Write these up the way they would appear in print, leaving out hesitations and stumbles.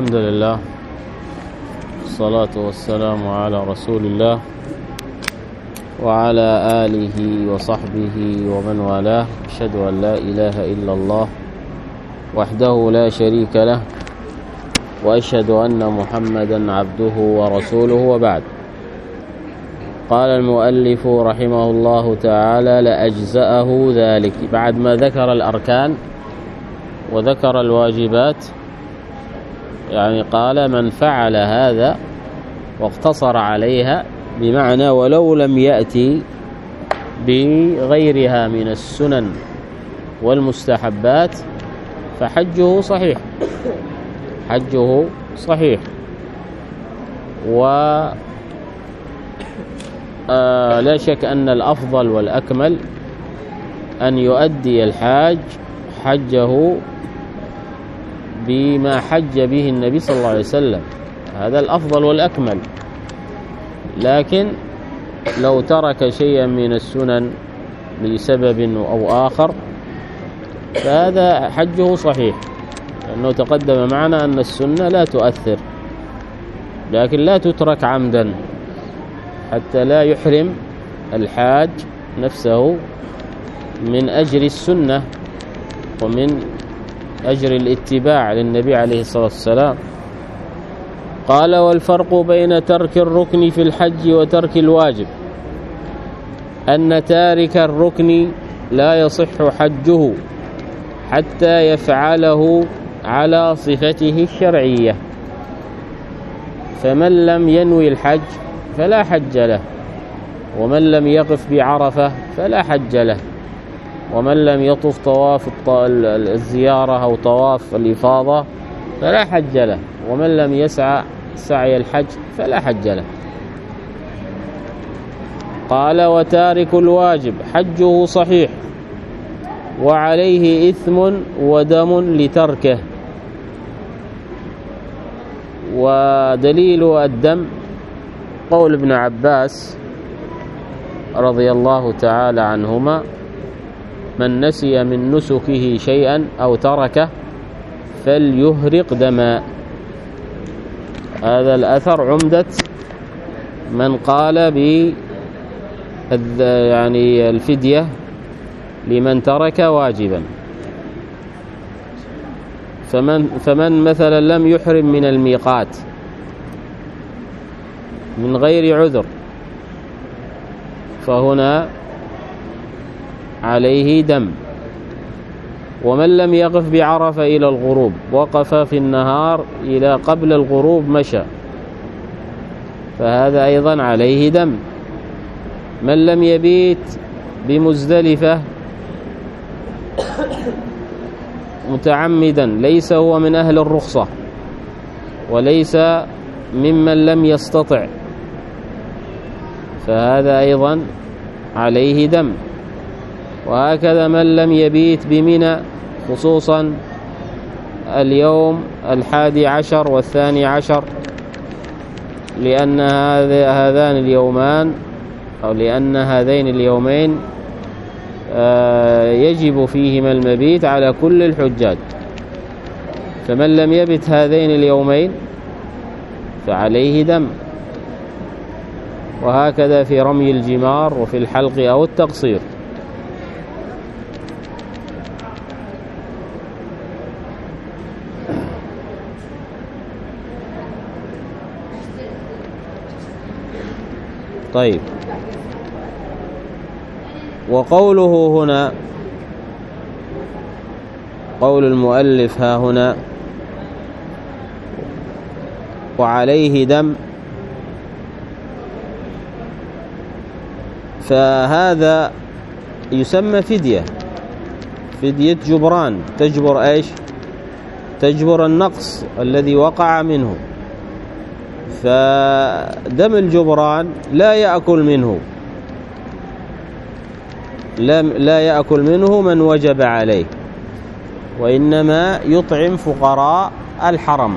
الحمد لله، الصلاة والسلام على رسول الله وعلى آله وصحبه ومن والاه. أشهد أن لا إله إلا الله وحده لا شريك له، وأشهد أن محمدا عبده ورسوله، وبعد. قال المؤلف رحمه الله تعالى: لأجزأه ذلك. بعد ما ذكر الأركان وذكر الواجبات، يعني قال: من فعل هذا واقتصر عليها، بمعنى ولو لم يأتي بغيرها من السنن والمستحبات فحجه صحيح، حجه صحيح. لا شك أن الأفضل والأكمل أن يؤدي الحاج حجه بما حج به النبي صلى الله عليه وسلم، هذا الأفضل والأكمل. لكن لو ترك شيئا من السنن لسبب أو آخر فهذا حجه صحيح، لأنه تقدم معنا أن السنة لا تؤثر، لكن لا تترك عمدا حتى لا يحرم الحاج نفسه من أجر السنة ومن أجر الاتباع للنبي عليه الصلاة والسلام. قال: والفرق بين ترك الركن في الحج وترك الواجب أن تارك الركن لا يصح حجه حتى يفعله على صفته الشرعية، فمن لم ينوي الحج فلا حج له، ومن لم يقف بعرفة فلا حج له، ومن لم يطف طواف الزيارة أو طواف الإفاضة فلا حج له، ومن لم يسعى سعي الحج فلا حج له. قال: وتارك الواجب حجه صحيح وعليه إثم ودم لتركه. ودليل الدم قول ابن عباس رضي الله تعالى عنهما: من نسي من نسكه شيئا أو تركه فليهرق دما. هذا الأثر عمدة من قال يعني الفدية لمن ترك واجبا. فمن مثلا لم يحرم من الميقات من غير عذر فهنا عليه دم، ومن لم يقف بعرفة إلى الغروب، وقف في النهار إلى قبل الغروب مشى، فهذا أيضا عليه دم. من لم يبيت بمزدلفة متعمدا ليس هو من أهل الرخصة وليس ممن لم يستطع، فهذا أيضا عليه دم. وهكذا من لم يبيت بمنى، خصوصا اليوم 11 و12، لأن هذان اليومان أو لأن هذين اليومين يجب فيهما المبيت على كل الحجاج، فمن لم يبت هذين اليومين فعليه دم. وهكذا في رمي الجمار وفي الحلق أو التقصير. طيب، وقوله هنا، قول المؤلف ها هنا: وعليه دم، فهذا يسمى فدية جبران، تجبر ايش؟ تجبر النقص الذي وقع منه. فدم الجبران لا يأكل منه، لا يأكل منه من وجب عليه، وإنما يطعم فقراء الحرم.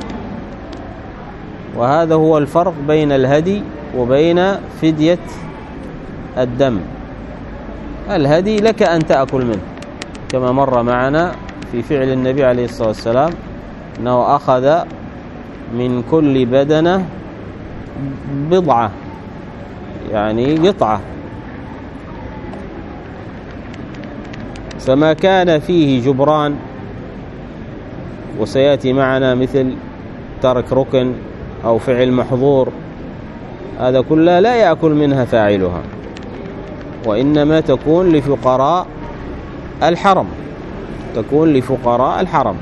وهذا هو الفرق بين الهدي وبين فدية الدم. الهدي لك أن تأكل منه، كما مر معنا في فعل النبي عليه الصلاة والسلام أنه أخذ من كل بدنة بضعة، يعني قطعة. فما كان فيه جبران، وسيأتي معنا مثل ترك ركن أو فعل محظور، هذا كله لا يأكل منها فاعلها، وإنما تكون لفقراء الحرم، تكون لفقراء الحرم.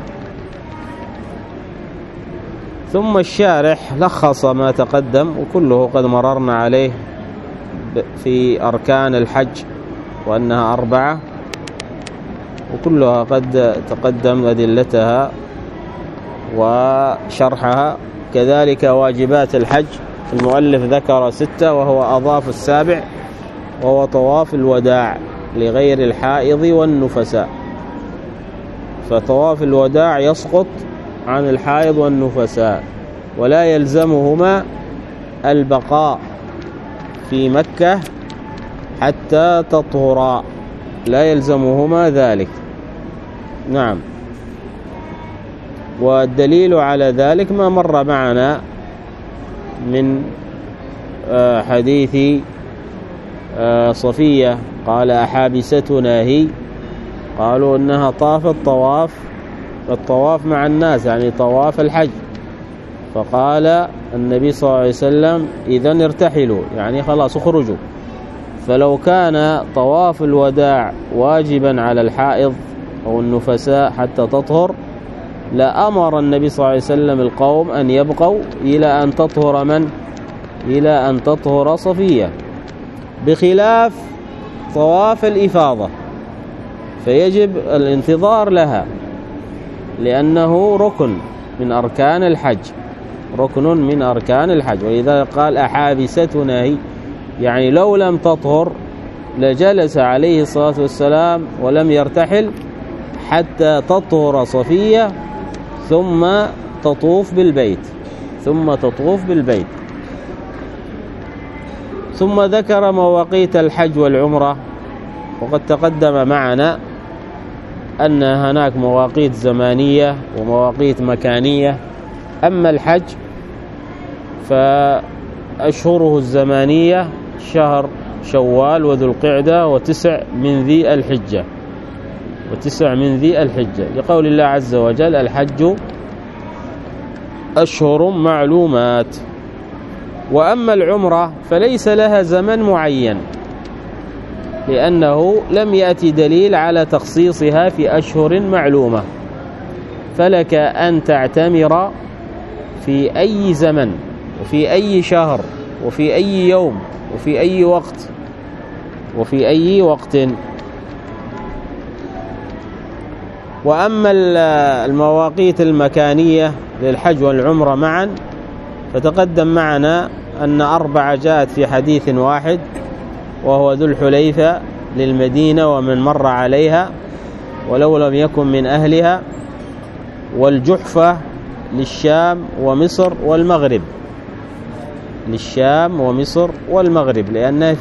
ثم الشارح لخص ما تقدم، وكله قد مررنا عليه في أركان الحج وأنها 4، وكلها قد تقدم أدلتها وشرحها. كذلك واجبات الحج المؤلف ذكر 6، وهو أضاف ال7، وهو طواف الوداع لغير الحائض والنفساء. فطواف الوداع يسقط عن الحائض والنفساء، ولا يلزمهما البقاء في مكة حتى تطهرا، لا يلزمهما ذلك. نعم. والدليل على ذلك ما مر معنا من حديث صفية، قال أحابستنا هي؟ قالوا إنها طافت الطواف مع الناس، يعني طواف الحج. فقال النبي صلى الله عليه وسلم إذن ارتحلوا، يعني خلاص اخرجوا. فلو كان طواف الوداع واجبا على الحائض أو النفساء حتى تطهر، لأمر النبي صلى الله عليه وسلم القوم أن يبقوا إلى أن تطهر من؟ إلى أن تطهر صفية، بخلاف طواف الإفاضة، فيجب الانتظار لها لأنه ركن من أركان الحج، ركن من أركان الحج. وإذا قال أحابستنا هي، يعني لو لم تطهر لجلس عليه الصلاة والسلام ولم يرتحل حتى تطهر صفية ثم تطوف بالبيت، ثم ذكر مواقيت الحج والعمرة. وقد تقدم معنا أن هناك مواقيت زمانية ومواقيت مكانية. أما الحج فأشهره الزمانية شهر شوال وذو القعدة و9 من ذي الحجة، لقول الله عز وجل الحج أشهر معلومات. وأما العمرة فليس لها زمن معين، لأنه لم يأتي دليل على تخصيصها في أشهر معلومة، فلك أن تعتمر في أي زمن وفي أي شهر وفي أي يوم وفي أي وقت. وأما المواقيت المكانية للحج والعمرة معا فتقدم معنا أن 4 جاءت في حديث واحد، وهو ذو الحليفة للمدينة ومن مر عليها ولو لم يكن من أهلها، والجحفة للشام ومصر والمغرب، لأنها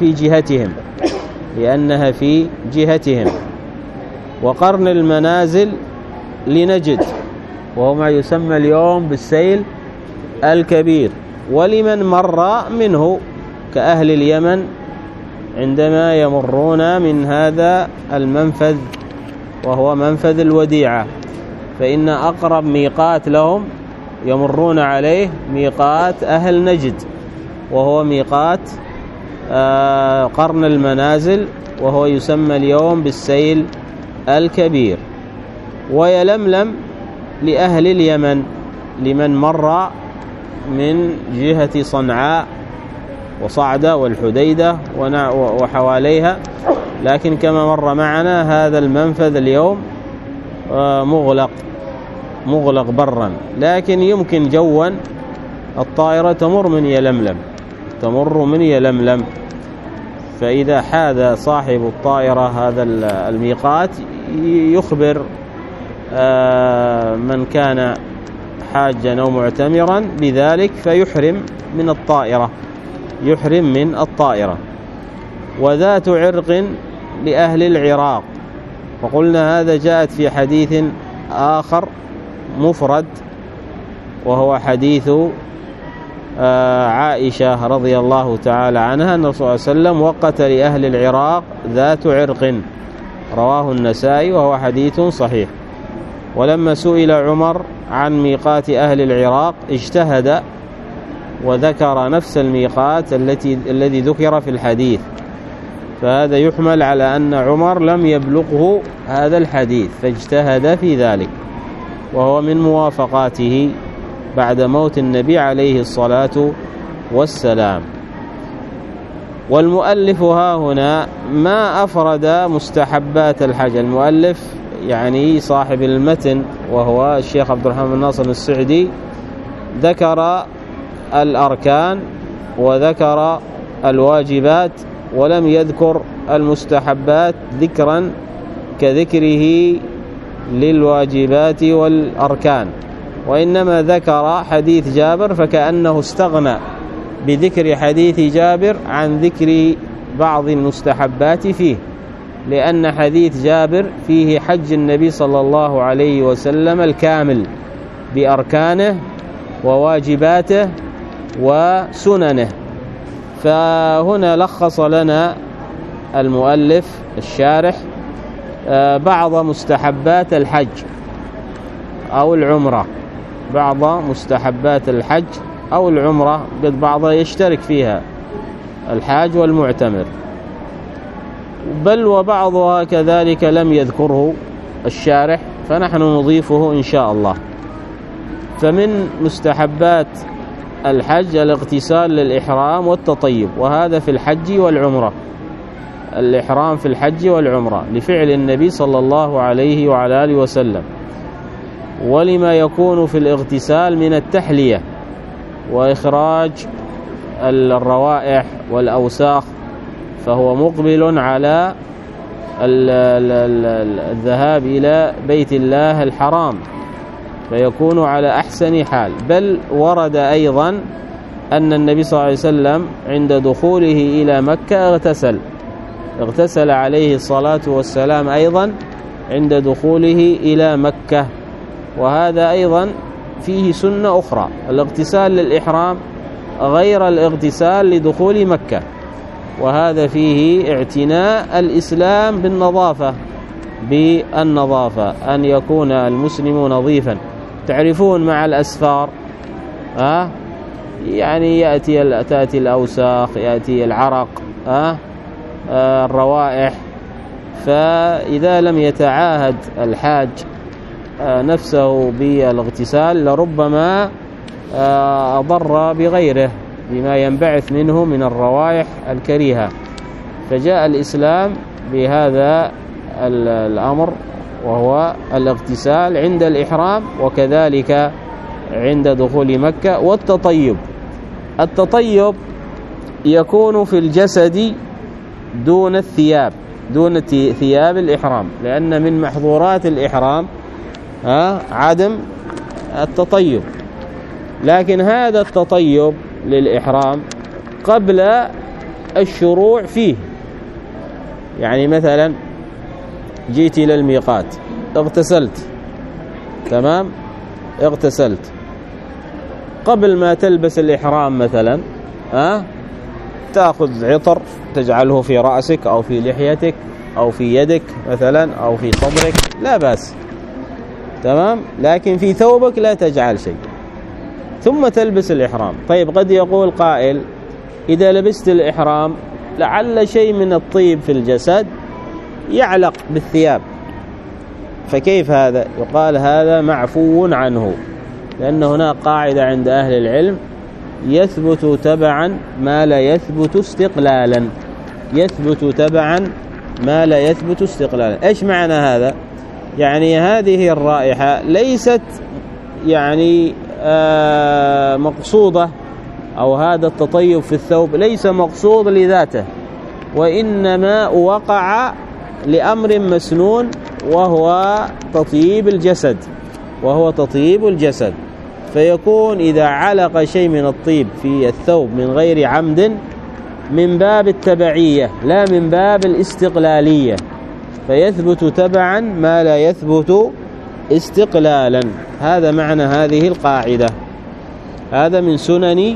في جهتهم، وقرن المنازل لنجد، وهو ما يسمى اليوم بالسيل الكبير، ولمن مر منه كأهل اليمن عندما يمرون من هذا المنفذ وهو منفذ الوديعة، فإن أقرب ميقات لهم يمرون عليه ميقات أهل نجد، وهو ميقات قرن المنازل، وهو يسمى اليوم بالسيل الكبير. ويلملم لأهل اليمن لمن مر من جهة صنعاء وصعدة والحديدة وحواليها، لكن كما مر معنا هذا المنفذ اليوم مغلق برا، لكن يمكن جوا الطائرة تمر من يلملم. فإذا حاذ صاحب الطائرة هذا الميقات يخبر من كان حاجا أو معتمرا بذلك فيحرم من الطائرة. وذات عرق لأهل العراق، وقلنا هذا جاءت في حديث آخر مفرد وهو حديث عائشة رضي الله تعالى عنها أن الرسول صلى الله عليه وسلم وقت لأهل العراق ذات عرق، رواه النسائي وهو حديث صحيح. ولما سئل عمر عن ميقات أهل العراق اجتهد وذكر نفس الميقات الذي ذكر في الحديث، فهذا يحمل على أن عمر لم يبلغه هذا الحديث فاجتهد في ذلك، وهو من موافقاته بعد موت النبي عليه الصلاة والسلام. والمؤلف ها هنا ما أفرد مستحبات الحج، المؤلف يعني صاحب المتن وهو الشيخ عبد الرحمن بن ناصر السعدي ذكر الأركان وذكر الواجبات ولم يذكر المستحبات ذكرا كذكره للواجبات والأركان، وإنما ذكر حديث جابر فكأنه استغنى بذكر حديث جابر عن ذكر بعض المستحبات فيه، لأن حديث جابر فيه حج النبي صلى الله عليه وسلم الكامل بأركانه وواجباته وسننه. فهنا لخص لنا المؤلف الشارح بعض مستحبات الحج أو العمرة، بعض مستحبات الحج أو العمرة، بعضها يشترك فيها الحاج والمعتمر، بل وبعضها كذلك لم يذكره الشارح فنحن نضيفه إن شاء الله. فمن مستحبات الحج الاغتسال للإحرام والتطيب، وهذا في الحج والعمرة، الإحرام في الحج والعمرة لفعل النبي صلى الله عليه وعلى آله وسلم، ولما يكون في الاغتسال من التحلية وإخراج الروائح والأوساخ، فهو مقبل على الذهاب إلى بيت الله الحرام فيكون على أحسن حال. بل ورد أيضا أن النبي صلى الله عليه وسلم عند دخوله إلى مكة اغتسل عليه الصلاة والسلام أيضا عند دخوله إلى مكة، وهذا أيضا فيه سنة أخرى، الاغتسال للإحرام غير الاغتسال لدخول مكة، وهذا فيه اعتناء الإسلام بالنظافة أن يكون المسلم نظيفا. تعرفون مع الأسفار يعني تأتي الأوساخ، يأتي العرق، الروائح، فإذا لم يتعاهد الحاج نفسه بالاغتسال لربما أضر بغيره بما ينبعث منه من الروائح الكريهة. فجاء الإسلام بهذا الأمر وهو الاغتسال عند الإحرام وكذلك عند دخول مكة. التطيب يكون في الجسد دون الثياب، دون ثياب الإحرام، لأن من محظورات الإحرام عدم التطيب. لكن هذا التطيب للإحرام قبل الشروع فيه، يعني مثلا جيت إلى الميقات اغتسلت، تمام، اغتسلت قبل ما تلبس الإحرام مثلا تأخذ عطر تجعله في رأسك أو في لحيتك أو في يدك مثلا أو في صدرك، لا بأس، تمام، لكن في ثوبك لا تجعل شيء ثم تلبس الإحرام. طيب قد يقول قائل إذا لبست الإحرام لعل شيء من الطيب في الجسد يعلق بالثياب، فكيف هذا؟ يقال هذا معفو عنه، لأن هنا قاعدة عند أهل العلم يثبت تبعا ما لا يثبت استقلالا، يثبت تبعا ما لا يثبت استقلالا. إيش معنى هذا؟ يعني هذه الرائحة ليست يعني مقصودة، أو هذا التطيب في الثوب ليس مقصود لذاته، وإنما وقع لأمر مسنون وهو تطيب الجسد، فيكون إذا علق شيء من الطيب في الثوب من غير عمد من باب التبعية لا من باب الاستقلالية، فيثبت تبعا ما لا يثبت استقلالا. هذا معنى هذه القاعدة. هذا من سنن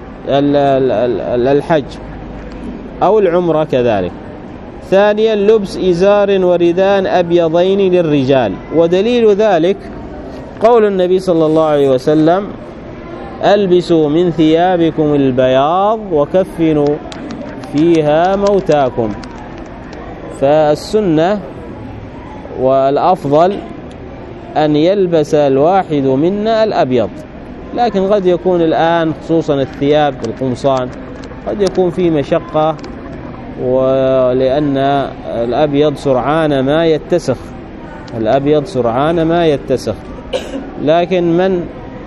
الحج أو العمرة كذلك. ثانيا لبس إزار وردان أبيضين للرجال، ودليل ذلك قول النبي صلى الله عليه وسلم: ألبسوا من ثيابكم البياض وكفنوا فيها موتاكم. فالسنة والأفضل أن يلبس الواحد منا الأبيض، لكن قد يكون الآن خصوصا الثياب القمصان قد يكون فيه مشقة، ولأن الأبيض سرعان ما يتسخ. لكن من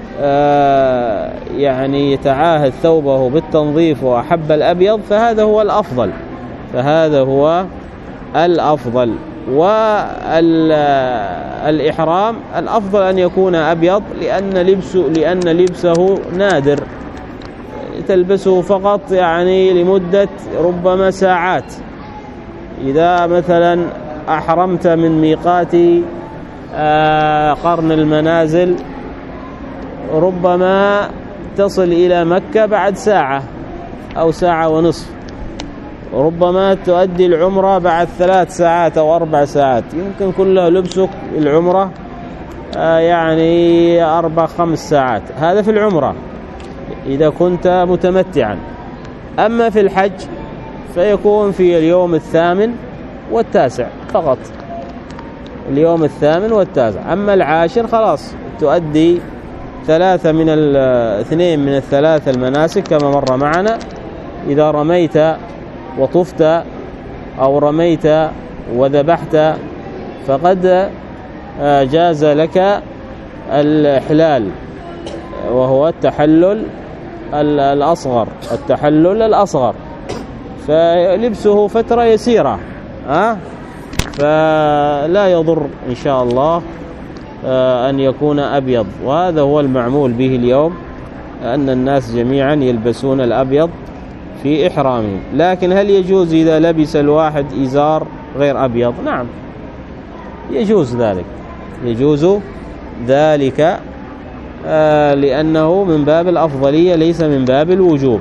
يعني يتعاهد ثوبه بالتنظيف وأحب الأبيض فهذا هو الأفضل. والإحرام الأفضل أن يكون أبيض، لأن لبسه نادر، تلبسه فقط يعني لمدة ربما ساعات. إذا مثلا أحرمت من ميقات قرن المنازل ربما تصل إلى مكة بعد ساعة أو ساعة ونصف، ربما تؤدي العمرة بعد 3 ساعات أو 4 ساعات، يمكن كله لبسك العمرة يعني 4-5 ساعات. هذا في العمرة إذا كنت متمتعا. أما في الحج فيكون في اليوم 8 و9 فقط، اليوم 8 و9. أما العاشر خلاص تؤدي 2 من ال3 المناسك كما مر معنا. إذا رميت وطفت أو رميت وذبحت فقد جاز لك الإحلال، وهو التحلل الأصغر، فلبسه فترة يسيرة فلا يضر إن شاء الله أن يكون أبيض. وهذا هو المعمول به اليوم، أن الناس جميعا يلبسون الأبيض في إحرامهم. لكن هل يجوز إذا لبس الواحد إزار غير أبيض؟ نعم يجوز ذلك لأنه من باب الأفضلية ليس من باب الوجوب.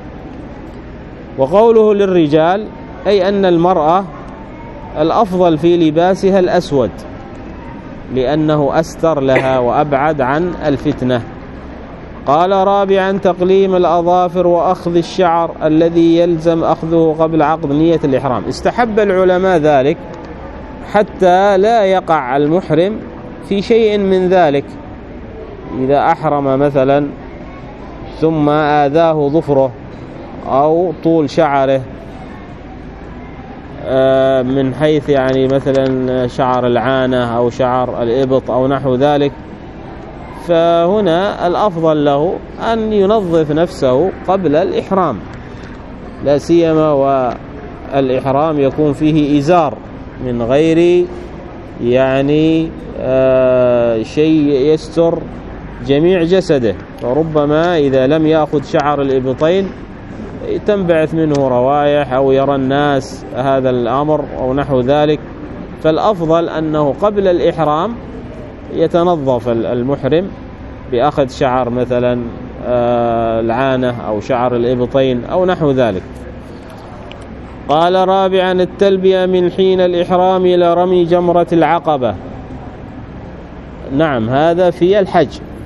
وقوله للرجال أي أن المرأة الأفضل في لباسها الأسود، لأنه أستر لها وأبعد عن الفتنة. قال رابعا تقليم الأظافر وأخذ الشعر الذي يلزم أخذه قبل عقد نية الإحرام. استحب العلماء ذلك حتى لا يقع المحرم في شيء من ذلك. إذا أحرم مثلا ثم آذاه ظفره أو طول شعره من حيث يعني مثلا شعر العانة أو شعر الإبط أو نحو ذلك، فهنا الأفضل له أن ينظف نفسه قبل الإحرام، لا سيما والإحرام يكون فيه إزار من غير يعني شيء يستر جميع جسده، فربما إذا لم يأخذ شعر الإبطين تنبعث منه روائح أو يرى الناس هذا الأمر أو نحو ذلك. فالأفضل أنه قبل الإحرام يتنظف المحرم بأخذ شعر مثلا العانة أو شعر الإبطين أو نحو ذلك. قال رابعا التلبية من حين الإحرام إلى رمي جمرة العقبة. نعم هذا في الحج،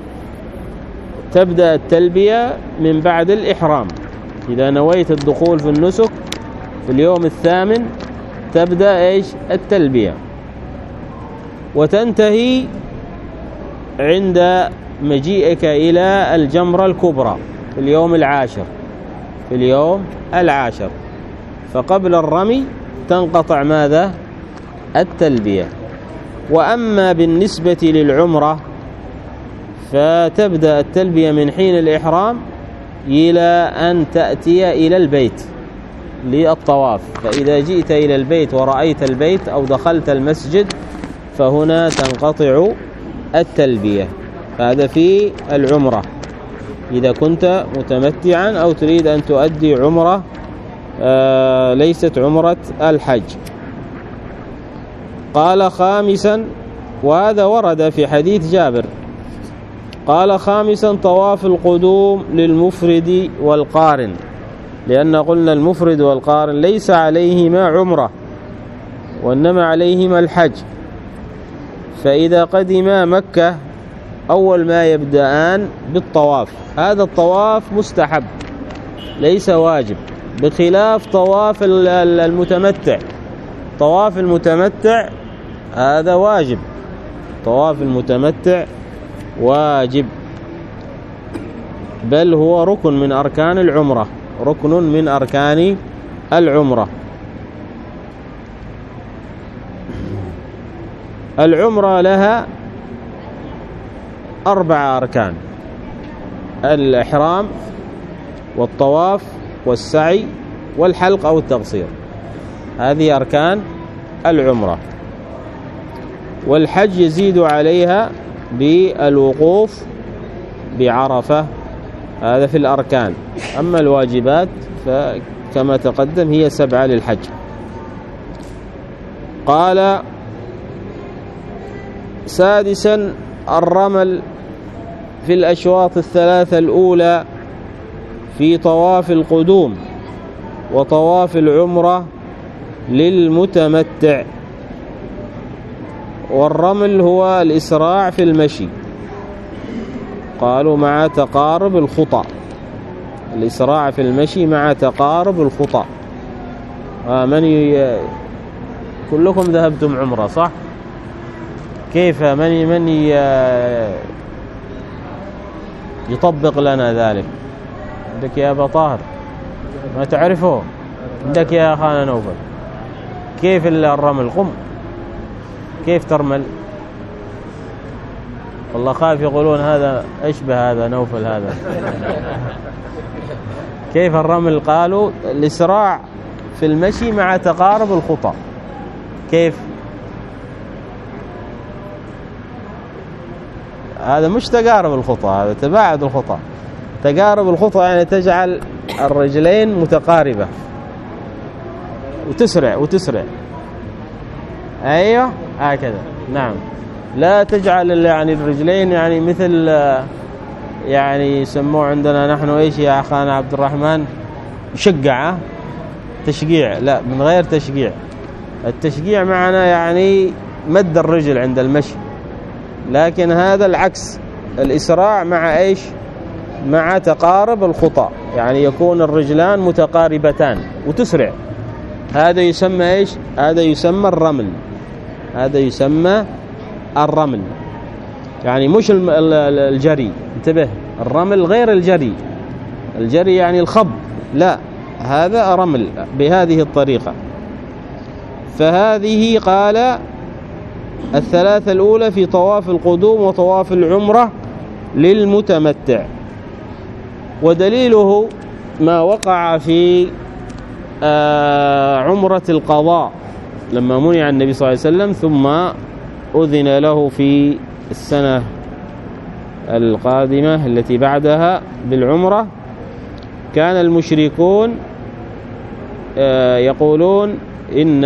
تبدأ التلبية من بعد الإحرام. إذا نويت الدخول في النسك في اليوم 8 تبدأ التلبية، وتنتهي عند مجيئك إلى الجمرة الكبرى في اليوم 10. فقبل الرمي تنقطع ماذا؟ التلبية. وأما بالنسبة للعمرة فتبدأ التلبية من حين الإحرام إلى أن تأتي إلى البيت للطواف. فإذا جئت إلى البيت ورأيت البيت أو دخلت المسجد فهنا تنقطع التلبية. هذا في العمرة إذا كنت متمتعا أو تريد أن تؤدي عمرة ليست عمرة الحج. قال خامسا، وهذا ورد في حديث جابر قال خامسا طواف القدوم للمفرد والقارن، لأن قلنا المفرد والقارن ليس عليهما عمرة وإنما عليهما الحج، فإذا قدما مكة أول ما يبدأان بالطواف. هذا الطواف مستحب ليس واجب، بخلاف طواف المتمتع. طواف المتمتع هذا واجب، طواف المتمتع واجب، بل هو ركن من أركان العمرة، ركن من أركان العمرة. العمرة لها 4 أركان: الإحرام والطواف والسعي والحلق أو التقصير، هذه أركان العمرة. والحج يزيد عليها بالوقوف بعرفة، هذا في الأركان. أما الواجبات فكما تقدم هي 7 للحج. قال سادسا الرمل في الأشواط 3 الأولى في طواف القدوم وطواف العمرة للمتمتع. والرمل هو الإسراع في المشي، قالوا مع تقارب الخطى، الإسراع في المشي مع تقارب الخطى. كلكم ذهبتم عمرة صح؟ كيف من يطبق لنا ذلك؟ عندك يا أبا طاهر ما تعرفه؟ عندك يا أخانا نوفل؟ كيف الرمل؟ قم، كيف ترمل؟ والله خايف يقولون هذا أشبه هذا نوفل هذا. كيف الرمل؟ قالوا الإسراع في المشي مع تقارب الخطى. كيف؟ هذا مش تقارب الخطى، هذا تباعد الخطى. تقارب الخطى يعني تجعل الرجلين متقاربة وتسرع. أيوة هكذا، نعم. لا تجعل يعني الرجلين يعني مثل يعني يسموه عندنا نحن ايش يا اخانا عبد الرحمن؟ مشجعة، تشجيع. لا، من غير تشجيع. التشجيع معنا يعني مد الرجل عند المشي، لكن هذا العكس، الإسراع مع ايش؟ مع تقارب الخطى، يعني يكون الرجلان متقاربتان وتسرع. هذا يسمى ايش؟ هذا يسمى الرمل. هذا يسمى الرمل، يعني مش الجري. انتبه، الرمل غير الجري. الجري يعني الخب، لا، هذا رمل بهذه الطريقة. فهذه قال 3 الأولى في طواف القدوم وطواف العمرة للمتمتع. ودليله ما وقع في عمرة القضاء لما منع النبي صلى الله عليه وسلم، ثم أذن له في السنة القادمة التي بعدها بالعمرة. كان المشركون يقولون إن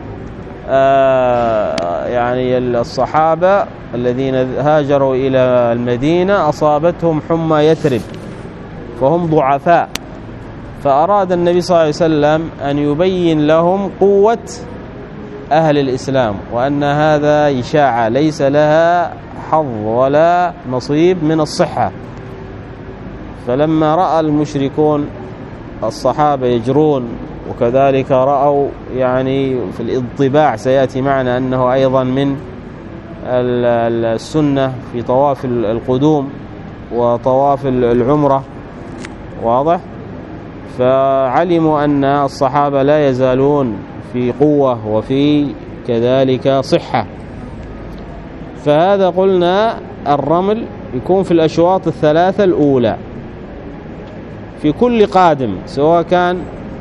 يعني الصحابة الذين هاجروا إلى المدينة أصابتهم حمى يثرب فهم ضعفاء، فأراد النبي صلى الله عليه وسلم أن يبين لهم قوة أهل الإسلام، وأن هذا إشاعة ليس لها حظ ولا نصيب من الصحة. فلما رأى المشركون الصحابة يجرون، وكذلك رأوا يعني في الانطباع سيأتي معنا أنه أيضا من السنة في طواف القدوم وطواف العمرة، واضح؟ فعلموا أن الصحابة لا يزالون في قوة وفي كذلك صحة. فهذا قلنا الرمل يكون في الأشواط 3 الأولى في كل قادم، سواء كان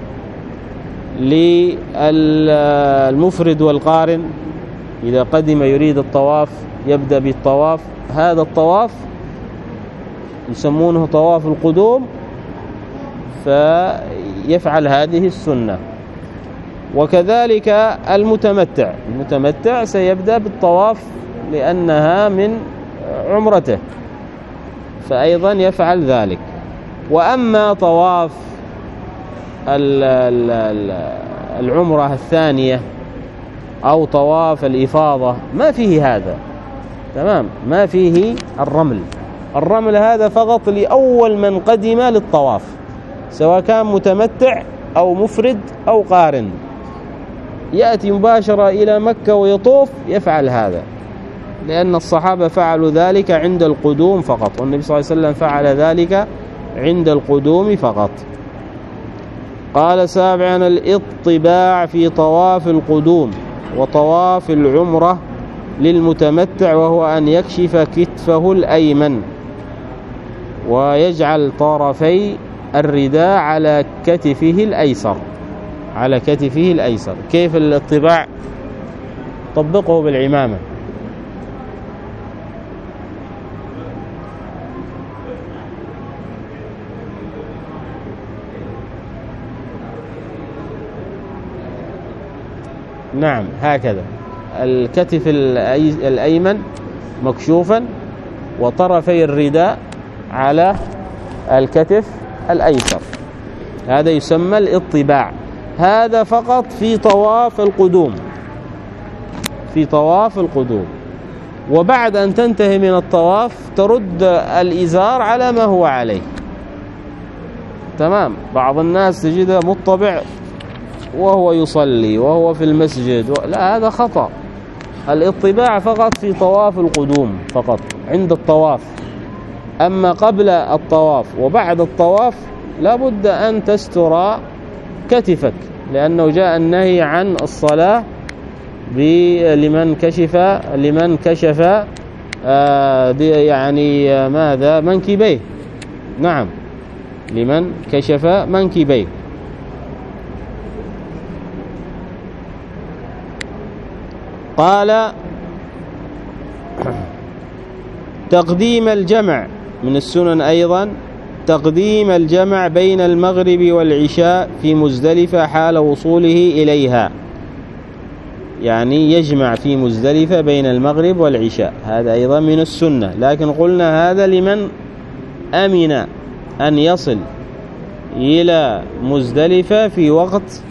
للمفرد والقارن. إذا قدم يريد الطواف يبدأ بالطواف، هذا الطواف يسمونه طواف القدوم، فيفعل هذه السنة. وكذلك المتمتع سيبدأ بالطواف لأنها من عمرته، فأيضا يفعل ذلك. وأما طواف العمرة الثانية أو طواف الإفاضة ما فيه هذا، تمام، ما فيه الرمل هذا فقط لأول من قدم للطواف، سواء كان متمتع أو مفرد أو قارن، يأتي مباشرة إلى مكة ويطوف يفعل هذا، لأن الصحابة فعلوا ذلك عند القدوم فقط، والنبي صلى الله عليه وسلم فعل ذلك عند القدوم فقط. قال سابعا الاطباع في طواف القدوم وطواف العمرة للمتمتع، وهو أن يكشف كتفه الأيمن ويجعل طرفي الرداء على كتفه الأيسر. كيف الاطباع؟ طبقه بالعمامة. نعم، هكذا الكتف الأيمن مكشوفا وطرفي الرداء على الكتف الأيسر، هذا يسمى الاطباع. هذا فقط في طواف القدوم، وبعد أن تنتهي من الطواف ترد الإزار على ما هو عليه، تمام. بعض الناس تجده مطبع وهو يصلي وهو في المسجد، لا، هذا خطأ. الاطباع فقط في طواف القدوم فقط عند الطواف، أما قبل الطواف وبعد الطواف لا بد أن تستر كتفك، لأنه جاء النهي عن الصلاة لمن كشف يعني ماذا؟ منكبيه. نعم، لمن كشف منكبيه. قال تقديم الجمع من السنن أيضا، تقديم الجمع بين المغرب والعشاء في مزدلفة حال وصوله إليها، يعني يجمع في مزدلفة بين المغرب والعشاء، هذا أيضا من السنة، لكن قلنا هذا لمن أمن أن يصل إلى مزدلفة في وقت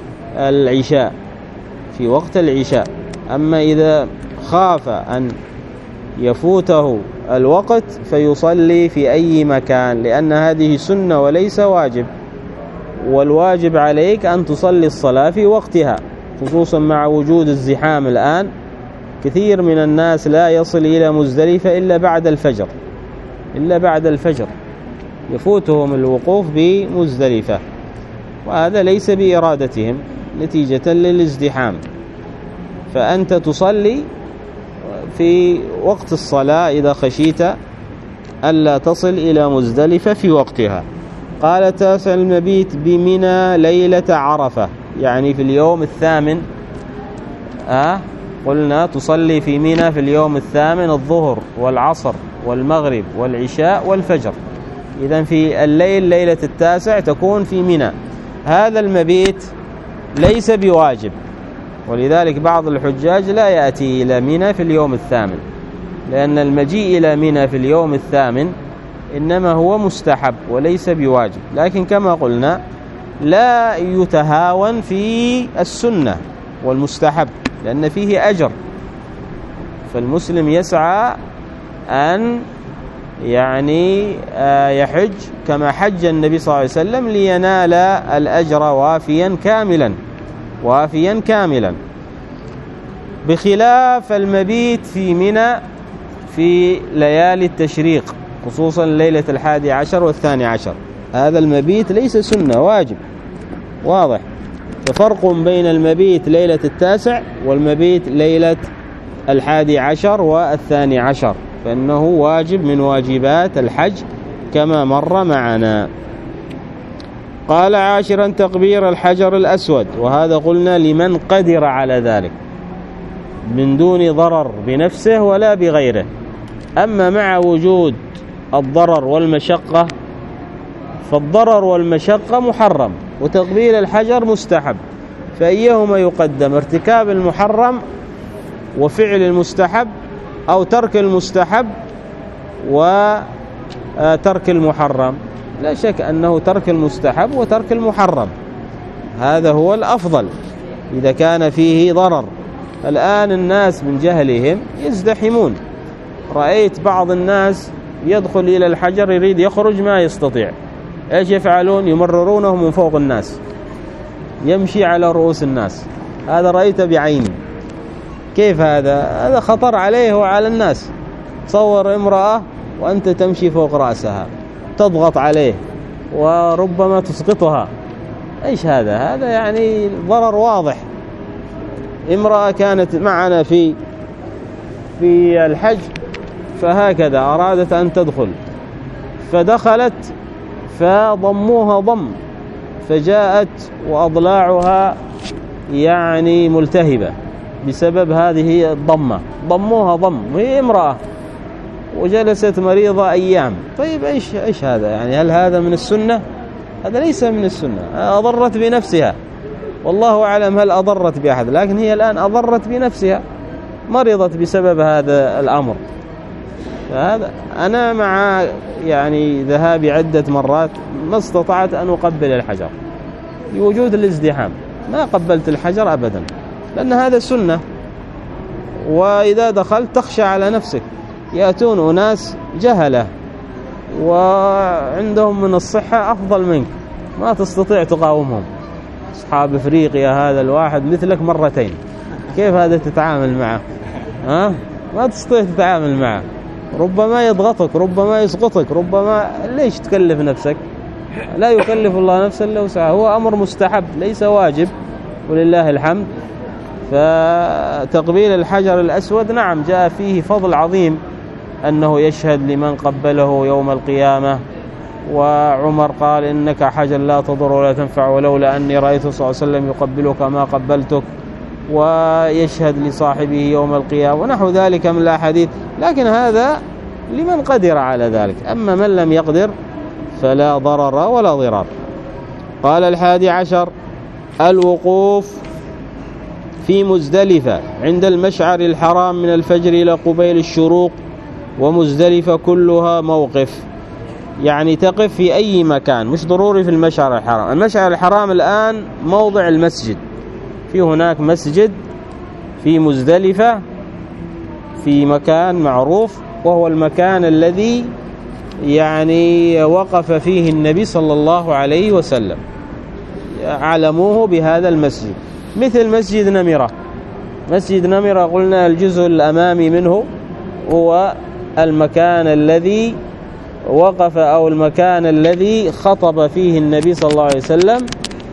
العشاء. أما إذا خاف أن يفوته الوقت فيصلي في أي مكان، لأن هذه سنة وليس واجب، والواجب عليك أن تصلي الصلاة في وقتها، خصوصا مع وجود الزحام الآن. كثير من الناس لا يصل إلى مزدلفة إلا بعد الفجر يفوتهم الوقوف بمزدلفة، وهذا ليس بإرادتهم نتيجة للازدحام. فأنت تصلي في وقت الصلاة إذا خشيت ألا تصل إلى مزدلفة في وقتها. قال تاسع المبيت بمنى ليلة عرفة، يعني في اليوم الثامن. قلنا تصلي في منى في اليوم الثامن الظهر والعصر والمغرب والعشاء والفجر، إذن في الليل ليلة التاسع تكون في منى. هذا المبيت ليس بواجب، ولذلك بعض الحجاج لا يأتي إلى منى في اليوم الثامن، لأن المجيء إلى منى في اليوم الثامن إنما هو مستحب وليس بواجب، لكن كما قلنا لا يتهاون في السنة والمستحب لأن فيه أجر، فالمسلم يسعى أن يحج كما حج النبي صلى الله عليه وسلم لينال الأجر وافيا كاملا، بخلاف المبيت في منى في ليالي التشريق، خصوصا ليلة 11 و12. هذا المبيت ليس سنة، واجب، واضح. ففرق بين المبيت ليلة التاسع والمبيت ليلة 11 و12، فإنه واجب من واجبات الحج كما مر معنا. قال عاشرا تقبير الحجر الأسود، وهذا قلنا لمن قدر على ذلك من دون ضرر بنفسه ولا بغيره. أما مع وجود الضرر والمشقة فالضرر والمشقة محرم وتقبيل الحجر مستحب، فأيهما يقدم؟ ارتكاب المحرم وفعل المستحب، أو ترك المستحب ترك المحرم، لا شك أنه ترك المستحب وترك المحرم هذا هو الأفضل إذا كان فيه ضرر. الآن الناس من جهلهم يزدحمون، رأيت بعض الناس يدخل إلى الحجر يريد يخرج ما يستطيع، إيش يفعلون؟ يمررونه من فوق الناس، يمشي على رؤوس الناس. هذا رأيته بعيني. كيف هذا؟ هذا خطر عليه وعلى الناس. تصور امرأة وأنت تمشي فوق رأسها تضغط عليه وربما تسقطها. إيش هذا؟ هذا يعني ضرر واضح. امرأة كانت معنا في الحج، فهكذا أرادت أن تدخل فدخلت فضموها ضم، فجاءت وأضلاعها يعني ملتهبة بسبب هذه الضمة، ضموها ضم وهي امرأة وجلست مريضة أيام. طيب إيش هذا؟ يعني هل هذا من السنة؟ هذا ليس من السنة. أضرت بنفسها، والله أعلم هل أضرت بأحد، لكن هي الآن أضرت بنفسها، مرضت بسبب هذا الأمر. فهذا أنا مع يعني ذهابي عدة مرات ما استطعت أن أقبل الحجر لوجود الازدحام، ما قبلت الحجر أبدا، لأن هذا سنة. وإذا دخلت تخشى على نفسك، يأتون أناس جهلة وعندهم من الصحة أفضل منك، ما تستطيع تقاومهم. أصحاب إفريقيا هذا الواحد مثلك مرتين، كيف هذا تتعامل معه؟ ما تستطيع تتعامل معه، ربما يضغطك، ربما يسقطك، ربما. ليش تكلف نفسك؟ لا يكلف الله نفسا إلا وسعها، هو أمر مستحب ليس واجب ولله الحمد. فتقبيل الحجر الأسود نعم جاء فيه فضل عظيم، أنه يشهد لمن قبله يوم القيامة. وعمر قال إنك حجر لا تضر ولا تنفع، ولولا أني رأيت صلى الله عليه وسلم يقبلك ما قبلتك. ويشهد لصاحبه يوم القيامة ونحو ذلك من الأحاديث، لكن هذا لمن قدر على ذلك، أما من لم يقدر فلا ضرر ولا ضرار. قال 11 الوقوف في مزدلفة عند المشعر الحرام من الفجر إلى قبيل الشروق، ومزدلفة كلها موقف، يعني تقف في أي مكان، مش ضروري في المشعر الحرام. المشعر الحرام الآن موضع المسجد، في هناك مسجد في مزدلفة في مكان معروف، وهو المكان الذي يعني وقف فيه النبي صلى الله عليه وسلم، علموه بهذا المسجد، مثل مسجد نمرة. مسجد نمرة قلنا الجزء الأمامي منه هو المكان الذي وقف أو المكان الذي خطب فيه النبي صلى الله عليه وسلم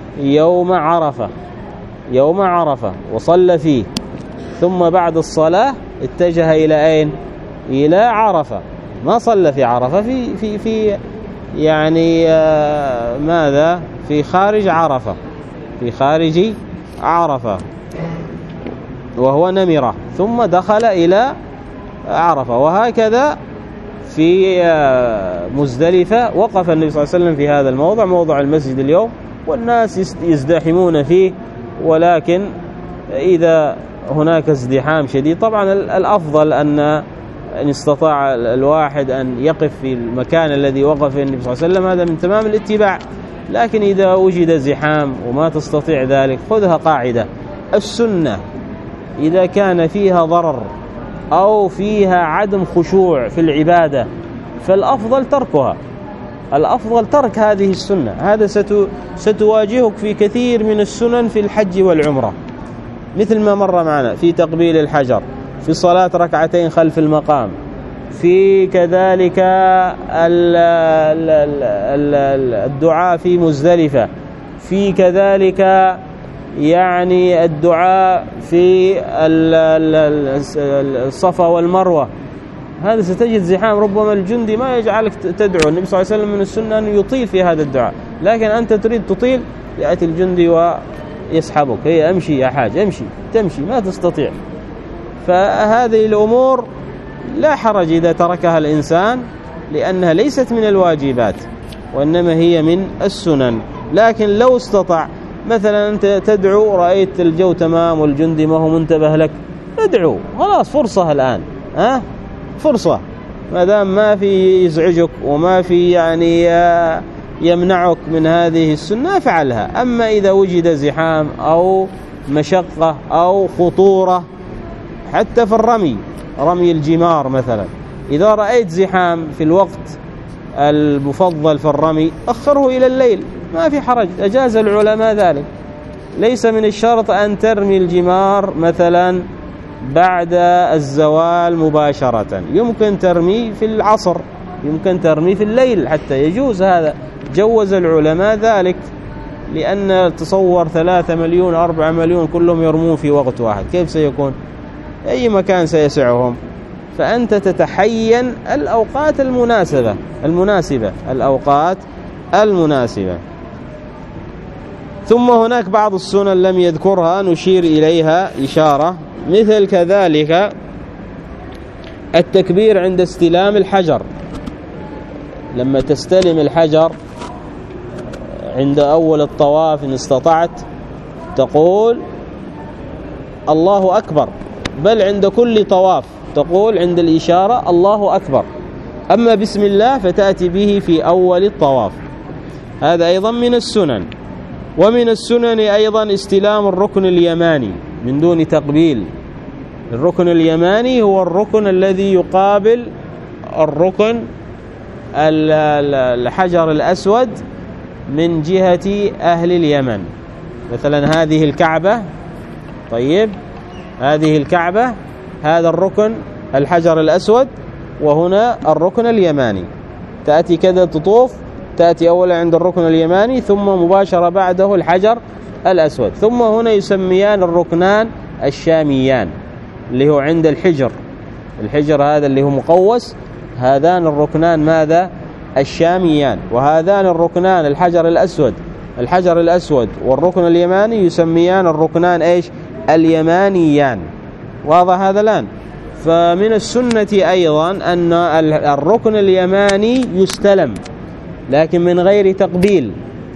يوم عرفة وصلى فيه، ثم بعد الصلاة اتجه إلى أين؟ إلى عرفة. ما صلى في عرفة، في يعني ماذا؟ في خارج عرفة وهو نمرة، ثم دخل إلى عرفة. وهكذا في مزدلفة وقف النبي صلى الله عليه وسلم في هذا الموضع، موضع المسجد اليوم، والناس يزدحمون فيه. ولكن إذا هناك ازدحام شديد، طبعا الأفضل أن استطاع الواحد أن يقف في المكان الذي وقف النبي صلى الله عليه وسلم، هذا من تمام الاتباع. لكن إذا وجد زحام وما تستطيع ذلك، خذها قاعدة: السنة إذا كان فيها ضرر أو فيها عدم خشوع في العبادة فالأفضل تركها، الأفضل ترك هذه السنة. هذا ستواجهك في كثير من السنن في الحج والعمرة، مثل ما مر معنا في تقبيل الحجر، في صلاة ركعتين خلف المقام، في كذلك الدعاء في مزدلفة، في كذلك يعني الدعاء في الصفا والمروة. هذا ستجد زحام، ربما الجندي ما يجعلك تدعو. النبي صلى الله عليه وسلم من السنة أن يطيل في هذا الدعاء، لكن أنت تريد تطيل، يأتي الجندي ويسحبك: هي أمشي يا حاج، أمشي، تمشي ما تستطيع. فهذه الأمور لا حرج إذا تركها الإنسان، لأنها ليست من الواجبات وإنما هي من السنن. لكن لو استطاع، مثلا أنت تدعو، رأيت الجو تمام والجندي ما هو منتبه لك، ادعو، خلاص فرصة الآن، فرصة. ما دام ما في يزعجك وما في يعني يمنعك من هذه السنة فعلها. أما إذا وجد زحام أو مشقة أو خطورة، حتى في رمي الجمار مثلا، إذا رأيت زحام في الوقت المفضل في الرمي أخره إلى الليل، ما في حرج، أجاز العلماء ذلك. ليس من الشرط أن ترمي الجمار مثلا بعد الزوال مباشرة، يمكن ترمي في العصر، يمكن ترمي في الليل، حتى يجوز هذا، جوز العلماء ذلك. لأن تصور 3 مليون 4 مليون كلهم يرمون في وقت واحد، كيف سيكون؟ أي مكان سيسعهم. فأنت تتحين الأوقات الأوقات المناسبة. ثم هناك بعض السنن لم يذكرها نشير إليها إشارة، مثل كذلك التكبير عند استلام الحجر. لما تستلم الحجر عند أول الطواف إن استطعت تقول الله أكبر، بل عند كل طواف تقول عند الإشارة الله أكبر. أما بسم الله فتأتي به في أول الطواف. هذا أيضا من السنن. ومن السنن أيضا استلام الركن اليماني من دون تقبيل. الركن اليماني هو الركن الذي يقابل الركن الحجر الأسود من جهة أهل اليمن. مثلا هذه الكعبة، طيب هذه الكعبة، هذا الركن الحجر الأسود، وهنا الركن اليماني. تأتي كذا تطوف، تأتي أولا عند الركن اليماني ثم مباشرة بعده الحجر الأسود. ثم هنا يسميان الركنان الشاميان، اللي هو عند الحجر هذا اللي هو مقوس، هذان الركنان ماذا؟ الشاميان. وهذان الركنان الحجر الأسود والركن اليماني يسميان الركنان إيش؟ اليمانيان. واضح هذا الآن؟ فمن السنة أيضا أن الركن اليماني يستلم لكن من غير تقبيل،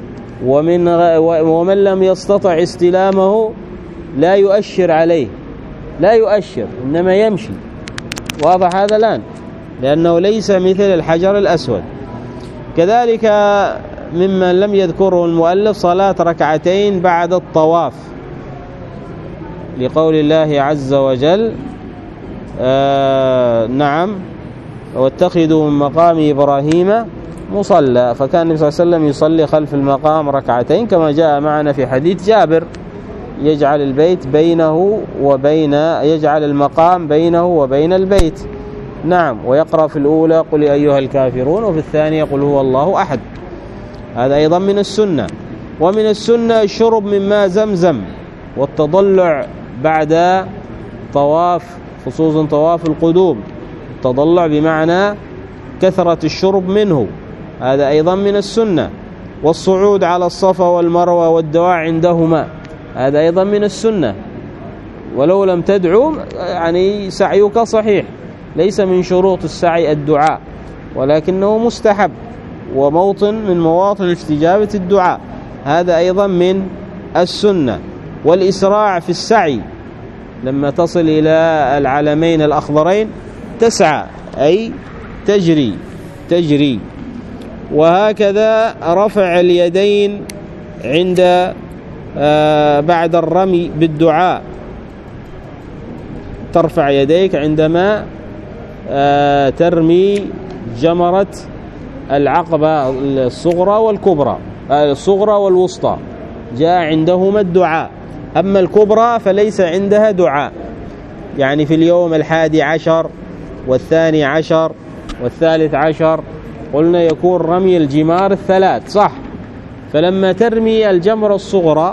ومن لم يستطع استلامه لا يؤشر عليه، لا يؤشر إنما يمشي. واضح هذا الآن؟ لأنه ليس مثل الحجر الأسود. كذلك ممن لم يذكره المؤلف صلاة ركعتين بعد الطواف، لقول الله عز وجل نعم واتخذوا من مقام إبراهيم مصلى. فكان النبي صلى الله عليه وسلم يصلي خلف المقام ركعتين كما جاء معنا في حديث جابر، يجعل المقام بينه وبين البيت. نعم، ويقرأ في الأولى قل يا أيها الكافرون، وفي الثانية قل هو الله أحد. هذا أيضا من السنة. ومن السنة الشرب من ماء زمزم والتضلع بعد طواف، خصوصا طواف القدوم، التضلع بمعنى كثرة الشرب منه، هذا أيضا من السنة. والصعود على الصفا والمروة والدعاء عندهما، هذا أيضا من السنة. ولو لم تدعو يعني سعيك صحيح، ليس من شروط السعي الدعاء، ولكنه مستحب وموطن من مواطن استجابة الدعاء، هذا أيضا من السنة. والإسراع في السعي، لما تصل إلى العلمين الأخضرين تسعى، أي تجري. وهكذا رفع اليدين عند بعد الرمي بالدعاء، ترفع يديك عندما ترمي جمرة العقبة الصغرى والكبرى، الصغرى والوسطى جاء عندهما الدعاء. أما الكبرى فليس عندها دعاء، يعني في اليوم 11 و12 و13 قلنا يكون رمي الجمار 3 صح. فلما ترمي الجمرة الصغرى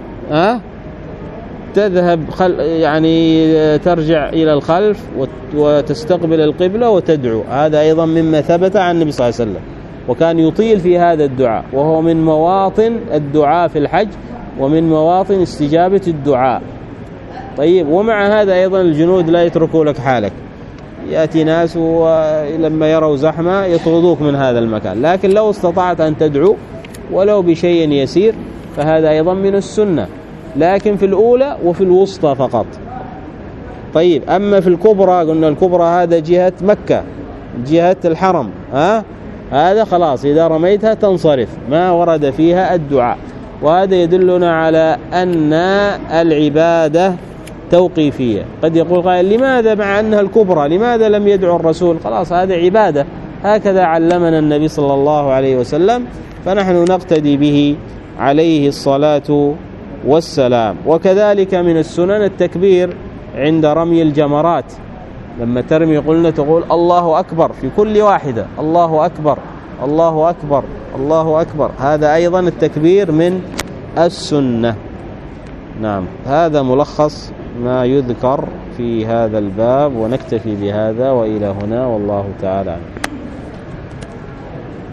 تذهب يعني ترجع إلى الخلف وتستقبل القبلة وتدعو، هذا أيضا مما ثبت عن النبي صلى الله عليه وسلم، وكان يطيل في هذا الدعاء، وهو من مواطن الدعاء في الحج ومن مواطن استجابة الدعاء. طيب، ومع هذا أيضا الجنود لا يتركوا لك حالك، يأتي ناس ولما يروا زحمة يطردوك من هذا المكان، لكن لو استطعت أن تدعو ولو بشيء يسير فهذا أيضا من السنة، لكن في الأولى وفي الوسطى فقط. طيب، أما في الكبرى قلنا الكبرى هذا جهة مكة، جهة الحرم، هذا خلاص إذا رميتها تنصرف، ما ورد فيها الدعاء. وهذا يدلنا على أن العبادة توقيفية. قد يقول قائل لماذا مع أنها الكبرى لماذا لم يدعو الرسول؟ خلاص هذا عبادة، هكذا علمنا النبي صلى الله عليه وسلم، فنحن نقتدي به عليه الصلاة والسلام. وكذلك من السنن التكبير عند رمي الجمرات، لما ترمي قلنا تقول الله أكبر في كل واحدة، الله أكبر الله أكبر الله أكبر، هذا أيضا التكبير من السنة. نعم، هذا ملخص ما يذكر في هذا الباب، ونكتفي بهذا وإلى هنا، والله تعالى.